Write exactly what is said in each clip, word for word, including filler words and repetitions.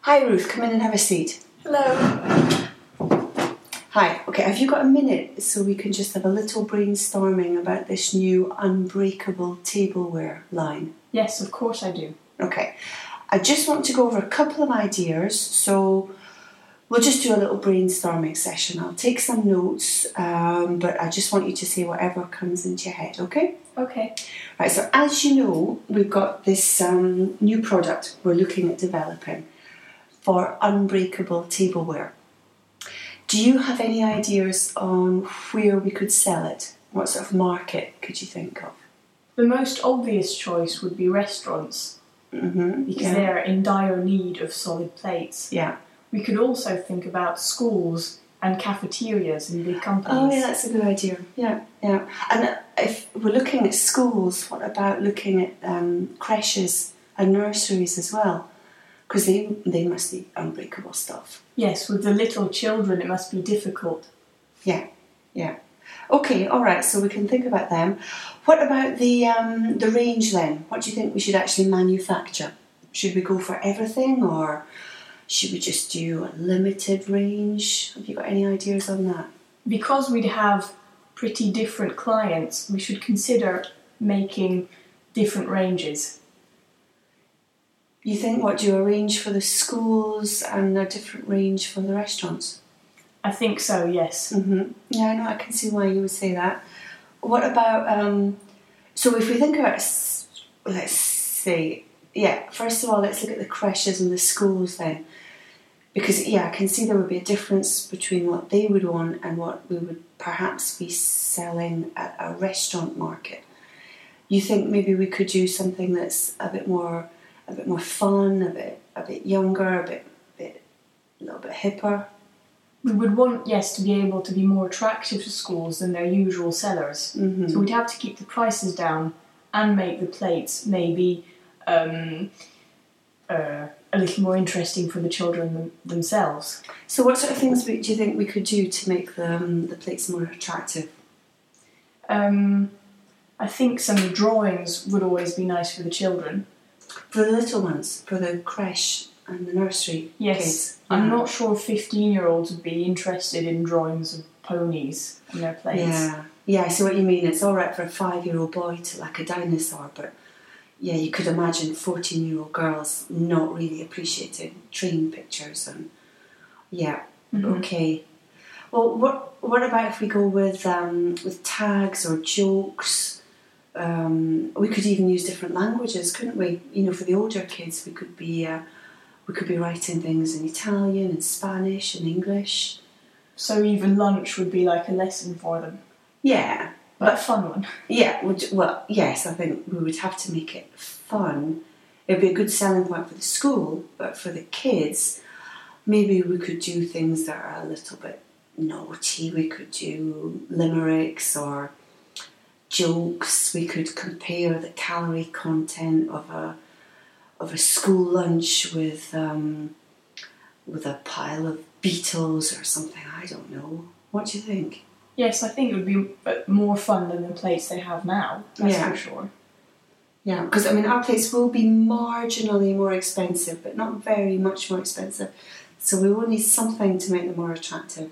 Hi Ruth, come in and have a seat. Hello. Hi, okay, have you got a minute so we can just have a little brainstorming about this new unbreakable tableware line? Yes, of course I do. Okay, I just want to go over a couple of ideas, so we'll just do a little brainstorming session. I'll take some notes, um, but I just want you to say whatever comes into your head, okay? Okay. Right, so as you know, we've got this um, new product we're looking at developing for unbreakable tableware. Do you have any ideas on where we could sell it? What sort of market could you think of? The most obvious choice would be restaurants, Mm-hmm. because yeah. they're in dire need of solid plates. Yeah. We could also think about schools and cafeterias in big companies. Oh, yeah, that's a good idea. Yeah, yeah. And if we're looking at schools, what about looking at um, creches and nurseries as well? Because they, they must need unbreakable stuff. Yes, with the little children it must be difficult. Yeah, yeah. Okay, all right, so we can think about them. What about the um, the range then? What do you think we should actually manufacture? Should we go for everything, or should we just do a limited range? Have you got any ideas on that? Because we'd have pretty different clients, we should consider making different ranges. You think what, do a range for the schools and a different range for the restaurants? I think so, yes. Mm-hmm. Yeah, I know, I can see why you would say that. What about, um, so if we think about, let's say, yeah, first of all, let's look at the creches and the schools then. Because, yeah, I can see there would be a difference between what they would want and what we would perhaps be selling at a restaurant market. You think maybe we could do something that's a bit more, a bit more fun, a bit, a bit younger, a bit, bit, a little bit hipper? We would want, yes, to be able to be more attractive to schools than their usual sellers. Mm-hmm. So we'd have to keep the prices down and make the plates maybe um, uh, a little more interesting for the children them- themselves. So what sort of things do you think we could do to make the, um, the plates more attractive? Um, I think some drawings would always be nice for the children. For the little ones, for the creche and the nursery Yes, kids? I'm Yeah. not sure fifteen-year-olds would be interested in drawings of ponies on their plates. Yeah, yeah, I see what you mean. It's all right for a five-year-old boy to like a dinosaur, but yeah, you could imagine fourteen-year-old girls not really appreciating train pictures and yeah, Mm-hmm. okay. Well, what what about if we go with um, with tags or jokes? Um, we could even use different languages, couldn't we? You know, for the older kids, we could be uh, we could be writing things in Italian and Spanish and English. So even lunch would be like a lesson for them, Yeah, but a fun one. yeah. would- Well, yes, I think we would have to make it fun. It'd be a good selling point for the school, but for the kids, maybe we could do things that are a little bit naughty. We could do limericks or jokes. We could compare the calorie content of a of a school lunch with um, with a pile of beetles or something. I don't know. What do you think? Yes, I think it would be more fun than the plates they have now, that's Yeah. for sure. Yeah, because I mean our place will be marginally more expensive, but not very much more expensive. So we will need something to make them more attractive.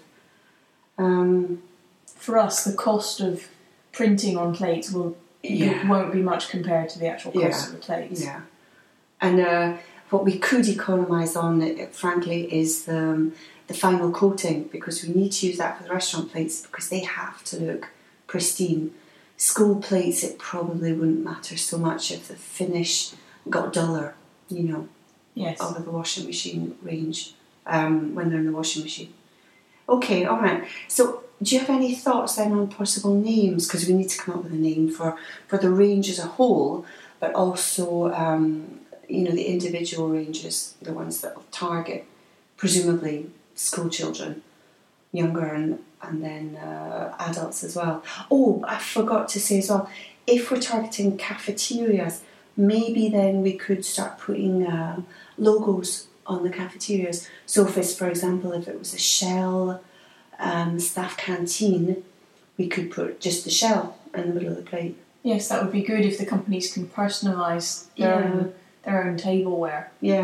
Um, For us, the cost of printing on plates will Yeah. won't be much compared to the actual cost Yeah. of the plates. Yeah, and uh, what we could economise on, uh, frankly, is the um, the final coating, because we need to use that for the restaurant plates because they have to look pristine. School plates, it probably wouldn't matter so much if the finish got duller, you know, Yes. over the washing machine range um, when they're in the washing machine. Okay, all right. So, do you have any thoughts then on possible names? Because we need to come up with a name for, for the range as a whole, but also, um, you know, the individual ranges, the ones that will target, presumably, school children, younger and, and then uh, adults as well. Oh, I forgot to say as well, if we're targeting cafeterias, maybe then we could start putting uh, logos on the cafeterias. So if it's, for example, if it was a Shell um, staff canteen, we could put just the Shell in the middle of the plate. Yes, that would be good if the companies can personalise their Yeah. own their own tableware. Yeah.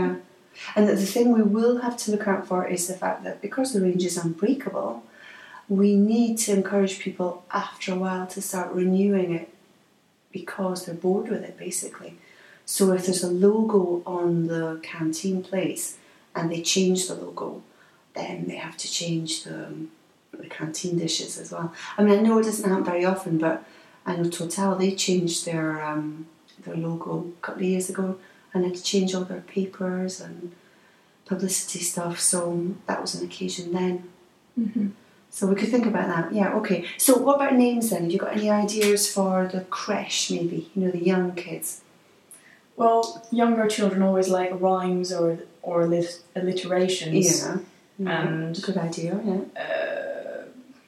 And the thing we will have to look out for is the fact that because the range is unbreakable, we need to encourage people after a while to start renewing it because they're bored with it, basically. So if there's a logo on the canteen plates and they change the logo, then they have to change the, the canteen dishes as well. I mean, I know it doesn't happen very often, but I know Total, they changed their um, their logo a couple of years ago and had to change all their papers and publicity stuff, so that was an occasion then. Mm-hmm. So we could think about that. Yeah, okay. So what about names then? Have you got any ideas for the creche, maybe? You know, the young kids. Well, younger children always like rhymes or or allit- alliterations. Yeah. yeah. And good idea, yeah. Uh,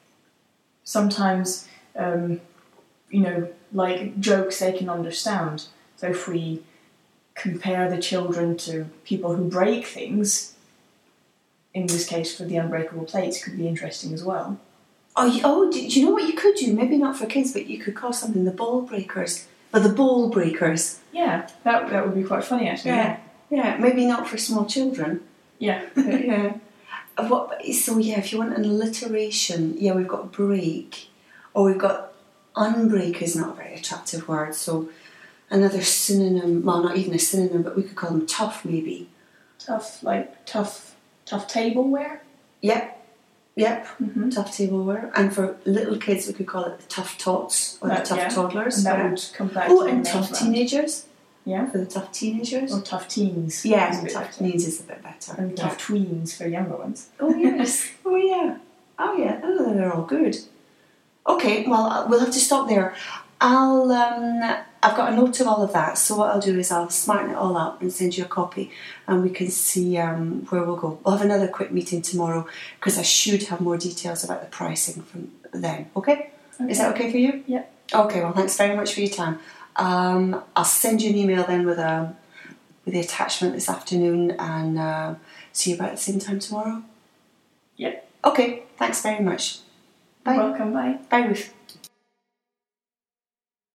sometimes, um, you know, like jokes they can understand. So if we compare the children to people who break things, in this case for the unbreakable plates, could be interesting as well. Oh, you, oh, do, do you know what you could do? Maybe not for kids, but you could call something the ball breakers. Or the ball breakers. Yeah, that that would be quite funny actually. Yeah, yeah. Maybe not for small children. Yeah. yeah. What? So yeah, if you want an alliteration, yeah, we've got break, or we've got unbreak is not a very attractive word. So another synonym, well, not even a synonym, but we could call them tough, maybe. Tough, like tough, tough tableware. Yep. Yep, mm-hmm. Tough tableware. And for little kids, we could call it the tough tots or that, the tough yeah. toddlers. And that yeah. would come back Oh, to and tough teenagers. Yeah. For the tough teenagers. Or tough teens. Yeah, and tough teens is a bit better. And yeah. tough tweens for younger ones. Oh, yes. oh, yeah. Oh, yeah. Oh, they're all good. Okay, well, we'll have to stop there. I'll, um, I've got a note of all of that, so what I'll do is I'll smarten it all up and send you a copy, and we can see um, where we'll go. We'll have another quick meeting tomorrow, because I should have more details about the pricing from then, okay? okay? Is that okay for you? Yep. Okay, well, thanks very much for your time. Um, I'll send you an email then with, a, with the attachment this afternoon, and uh, see you about the same time tomorrow? Yep. Okay, thanks very much. Bye. You're welcome, bye. Bye, Ruth.